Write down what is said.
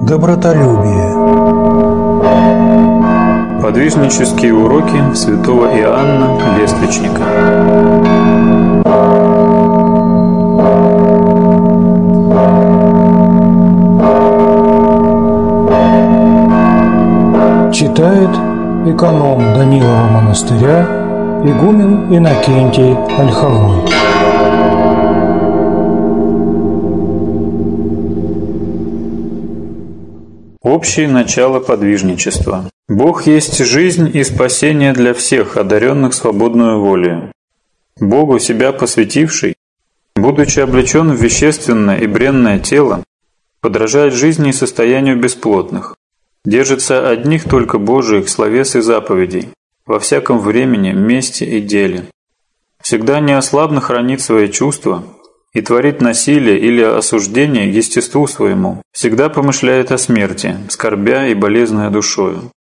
Добротолюбие. Подвижнические уроки святого Иоанна Лествичника. Читает эконом Данилова монастыря игумен Иннокентий Ольховой. Общее начало подвижничества. Бог есть жизнь и спасение для всех, одаренных свободную волею. Богу себя посвятивший, будучи облечен в вещественное и бренное тело, подражает жизни и состоянию бесплотных, держится одних только Божиих словес и заповедей, во всяком времени, месте и деле. Всегда неослабно хранит свои чувства и творит насилие или осуждение естеству своему, всегда помышляет о смерти, скорбя и болезнуя душою.